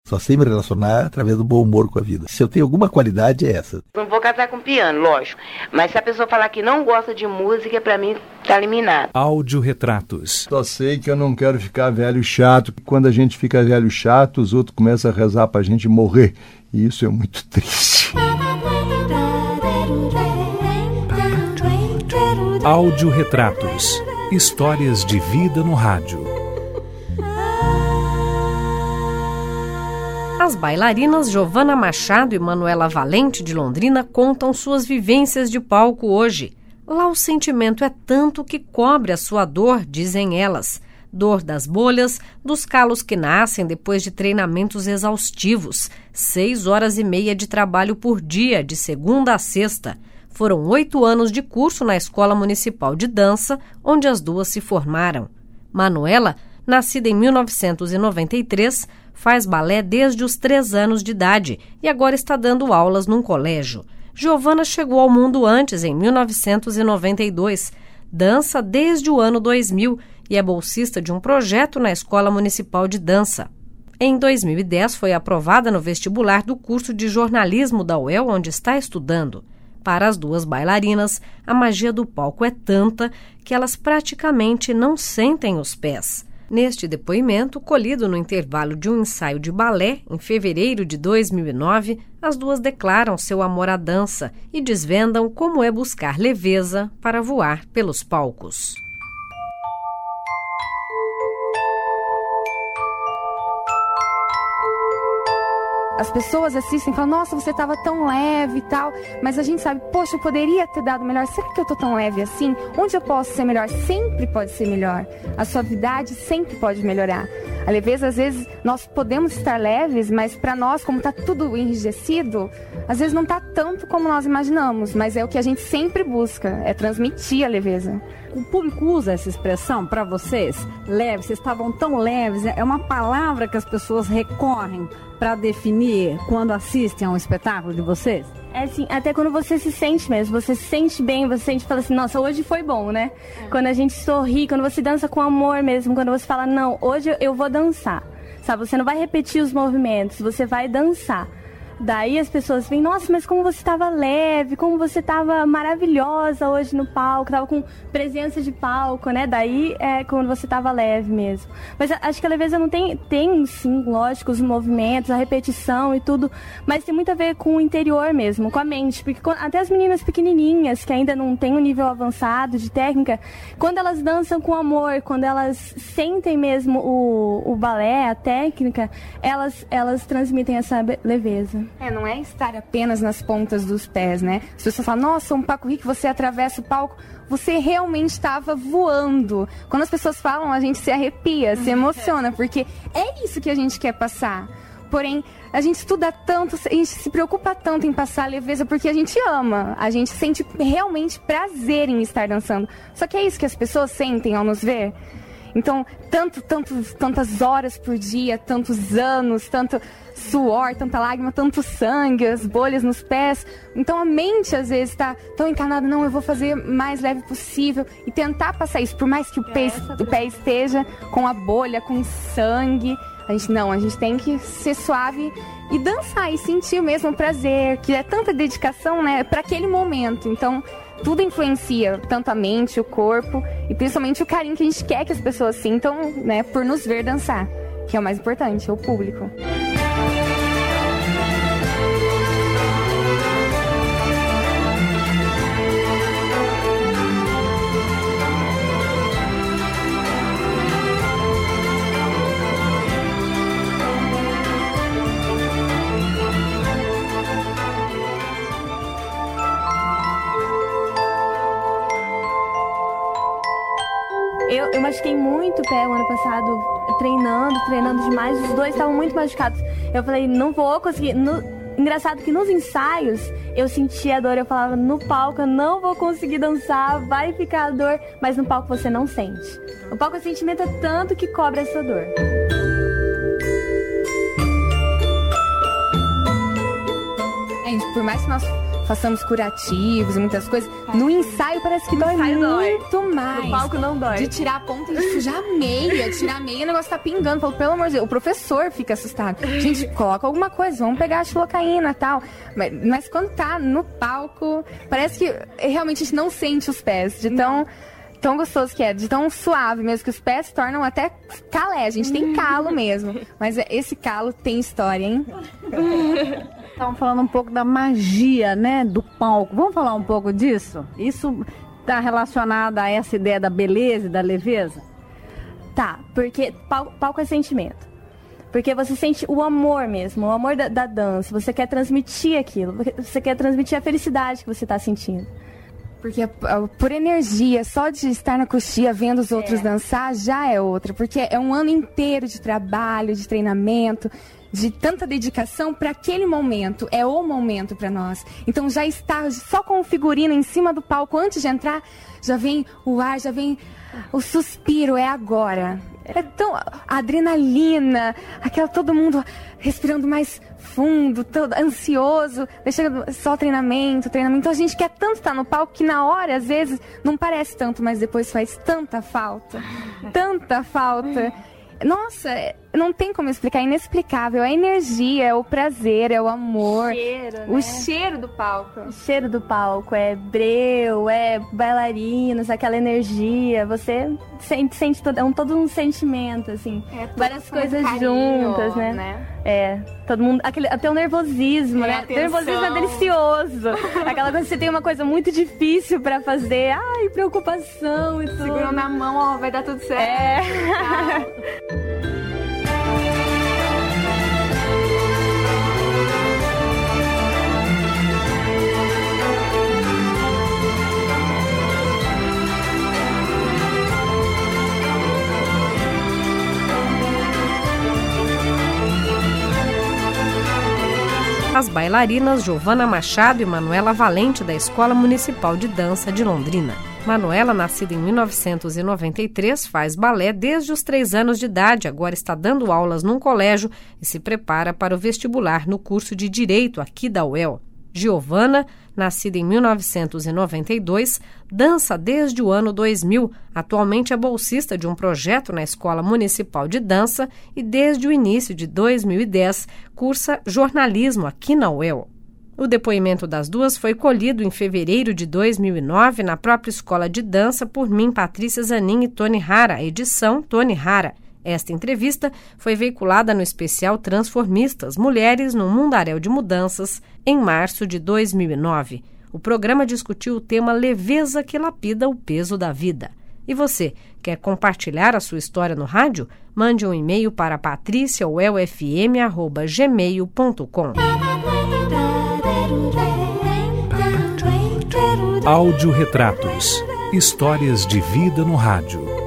Só sei me relacionar através do bom humor com a vida. Se eu tenho alguma qualidade, é essa. Não vou casar com piano, lógico. Mas se a pessoa falar que não gosta de música, pra mim tá eliminado. Áudio-retratos. Só sei que eu não quero ficar velho chato. Quando a gente fica velho chato, os outros começam a rezar pra gente morrer. E isso é muito triste. Áudio-retratos. Histórias de vida no rádio. As bailarinas Giovana Machado e Manuela Valente de Londrina contam suas vivências de palco hoje. Lá o sentimento é tanto que cobre a sua dor, dizem elas. Dor das bolhas, dos calos que nascem depois de treinamentos exaustivos. 6 horas e meia de trabalho por dia, de segunda a sexta. Foram 8 anos de curso na Escola Municipal de Dança, onde as duas se formaram. Manuela, nascida em 1993, faz balé desde os 3 anos de idade e agora está dando aulas num colégio. Giovana chegou ao mundo antes, em 1992. Dança desde o ano 2000 e é bolsista de um projeto na Escola Municipal de Dança. Em 2010, foi aprovada no vestibular do curso de jornalismo da UEL, onde está estudando. Para as duas bailarinas, a magia do palco é tanta que elas praticamente não sentem os pés. Neste depoimento, colhido no intervalo de um ensaio de balé, em fevereiro de 2009, as duas declaram seu amor à dança e desvendam como é buscar leveza para voar pelos palcos. As pessoas assistem e falam, nossa, você estava tão leve e tal, mas a gente sabe, poxa, eu poderia ter dado melhor, será que eu tô tão leve assim? Onde eu posso ser melhor? Sempre pode ser melhor. A suavidade sempre pode melhorar. A leveza, às vezes, nós podemos estar leves, mas para nós, como está tudo enrijecido, às vezes não está tanto como nós imaginamos, mas é o que a gente sempre busca, é transmitir a leveza. O público usa essa expressão para vocês? Leves, vocês estavam tão leves, é uma palavra que as pessoas recorrem para definir quando assistem a um espetáculo de vocês? É assim, até quando você se sente mesmo, você se sente bem, você sente, fala assim, nossa, hoje foi bom, né? Quando a gente sorri, quando você dança com amor mesmo, quando você fala, não, hoje eu vou dançar, sabe? Você não vai repetir os movimentos, você vai dançar. Daí as pessoas veem, nossa, mas como você estava leve, como você estava maravilhosa hoje no palco, estava com presença de palco, né? Daí é quando você estava leve mesmo. Mas acho que a leveza não tem sim, lógico, os movimentos, a repetição e tudo, mas tem muito a ver com o interior mesmo, com a mente, porque até as meninas pequenininhas, que ainda não têm um nível avançado de técnica, quando elas dançam com amor, quando elas sentem mesmo o balé, a técnica, elas transmitem essa leveza. Não é estar apenas nas pontas dos pés, né? As pessoas falam, nossa, um Paco Rico, você atravessa o palco, você realmente estava voando. Quando as pessoas falam, a gente se arrepia, se emociona, porque é isso que a gente quer passar. Porém, a gente estuda tanto, a gente se preocupa tanto em passar a leveza porque a gente ama, a gente sente realmente prazer em estar dançando. Só que é isso que as pessoas sentem ao nos ver. Então, tantas horas por dia, tantos anos, tanto suor, tanta lágrima, tanto sangue, as bolhas nos pés. Então a mente às vezes está tão encarnada, não, eu vou fazer mais leve possível e tentar passar isso, por mais que o pé esteja com a bolha, com sangue. A gente tem que ser suave e dançar e sentir mesmo o prazer, que é tanta dedicação, né, para aquele momento. Então, tudo influencia, tanto a mente, o corpo e principalmente o carinho que a gente quer que as pessoas sintam, né, por nos ver dançar, que é o mais importante, é o público. Eu machuquei muito o pé o ano passado, treinando demais. Os dois estavam muito machucados. Eu falei, não vou conseguir. Engraçado que nos ensaios eu sentia a dor. Eu falava, no palco eu não vou conseguir dançar, vai ficar a dor. Mas no palco você não sente. O palco o sentimento é tanto que cobre essa dor. Por mais que nós façamos curativos e muitas coisas, no ensaio parece que dói muito mais. No palco não dói. De tirar a ponta e sujar a meia, tirar a meia, o negócio tá pingando. Falo, pelo amor de Deus, o professor fica assustado. Gente, coloca alguma coisa, vamos pegar a xilocaína e tal. Mas quando tá no palco, parece que realmente a gente não sente os pés, de tão gostoso que é, de tão suave mesmo, que os pés se tornam até calé, a gente tem calo mesmo. Mas esse calo tem história, hein? Estamos falando um pouco da magia, né, do palco. Vamos falar um pouco disso? Isso está relacionado a essa ideia da beleza e da leveza? Tá, porque palco é sentimento. Porque você sente o amor mesmo, o amor da dança. Você quer transmitir aquilo, você quer transmitir a felicidade que você está sentindo. Porque por energia, só de estar na coxia vendo os outros dançar já é outra. Porque é um ano inteiro de trabalho, de treinamento, de tanta dedicação para aquele momento. É o momento para nós. Então já está só com o figurino em cima do palco, antes de entrar, já vem o ar, já vem o suspiro, é agora. É tão a adrenalina, aquela todo mundo respirando mais fundo, todo ansioso, deixando só treinamento. Então a gente quer tanto estar no palco que na hora, às vezes, não parece tanto, mas depois faz tanta falta. Tanta falta. Nossa, não tem como explicar, é inexplicável. É a energia, é o prazer, é o amor. Cheiro, né? O cheiro do palco. O cheiro do palco, é breu, é bailarinos, aquela energia. Você sente todo um sentimento, assim. Várias coisas carinho, juntas, né? Todo mundo. Até o nervosismo, né? O nervosismo é delicioso. Aquela coisa que você tem uma coisa muito difícil pra fazer. Ai, preocupação e tudo. Segurou na mão, ó, vai dar tudo certo. As bailarinas Giovana Machado e Manuela Valente, da Escola Municipal de Dança de Londrina. Manuela, nascida em 1993, faz balé desde os 3 anos de idade, agora está dando aulas num colégio e se prepara para o vestibular no curso de Direito aqui da UEL. Giovana, nascida em 1992, dança desde o ano 2000. Atualmente é bolsista de um projeto na Escola Municipal de Dança e desde o início de 2010 cursa jornalismo aqui na UEL. O depoimento das duas foi colhido em fevereiro de 2009 na própria Escola de Dança por mim, Patrícia Zanin e Tony Hara, edição Tony Hara. Esta entrevista foi veiculada no especial Transformistas, Mulheres no Mundaréu de Mudanças, em março de 2009. O programa discutiu o tema Leveza que lapida o peso da vida. E você, quer compartilhar a sua história no rádio? Mande um e-mail para patriciauelfm@gmail.com. Áudio Retratos. Histórias de vida no rádio.